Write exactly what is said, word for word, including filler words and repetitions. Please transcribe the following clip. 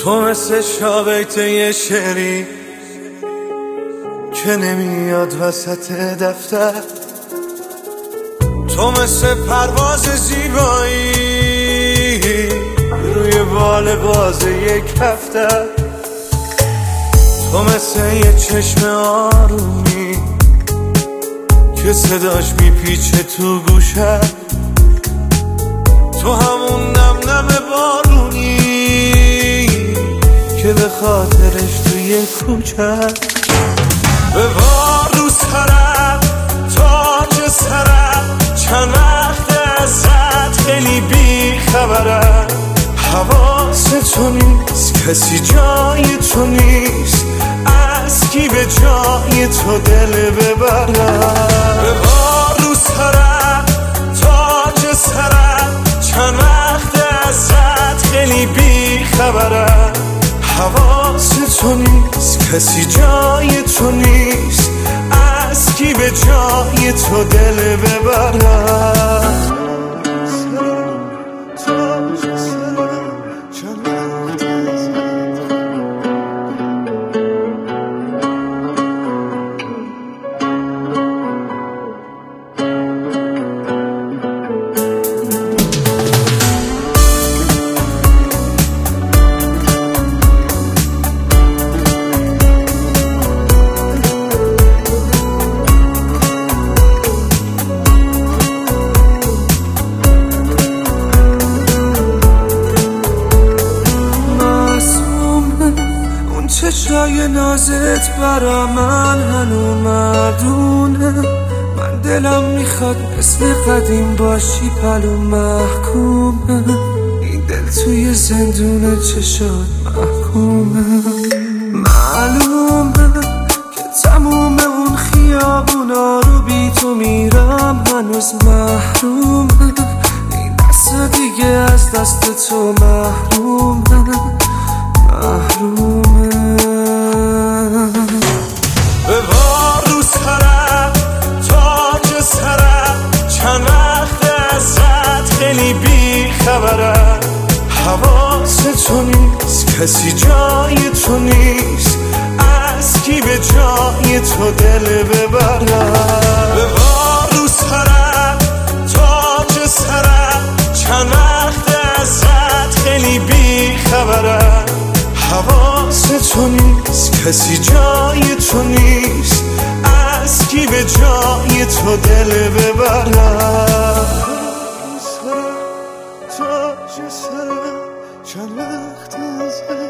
تو مثل شابیت یه شعری که نمیاد وسط دفتر، تو مثل پرواز زیبایی روی بال باز یک هفته، تو مثل یه چشم آرومی که صداش میپیچه تو گوشه، تو همون نم نم بارونی که به خاطرش توی کوچه ببار رو سرم تاج سرم، چند وقت ازت خیلی بی خبرم، حواس تو نیست کسی جای تو نیست، از کی به جای تو دل ببرم. ببار رو سرم تاج سرم، چند وقت ازت خیلی بی خبرم، حواس تو نیست کسی جای تو نیست، از کی به جای تو دل ببرم. چشای نازت برا من هنو مردونه، من دلم میخواد مثل قدیم باشی پلو محکومه، این دل توی زندون چشات محکومه، معلومه که تموم اون خیابونا رو بی تو میرم هنوز محرومه، این دست دیگه از دست تو محرومه محرومه. ببار رو سرم تاج سرم، چند وقت ازت خیلی بی خبرم، حواس تو نیست کسی جای تو نیست، از کی به جای تو دل ببرم. ببار رو سرم تاج سرم، چند وقت ازت خیلی بی خبرم، حواس تو نیست کسی جای تو نیست، از کی به جای تو دل ببرم. تاج سرم چند وقت ازت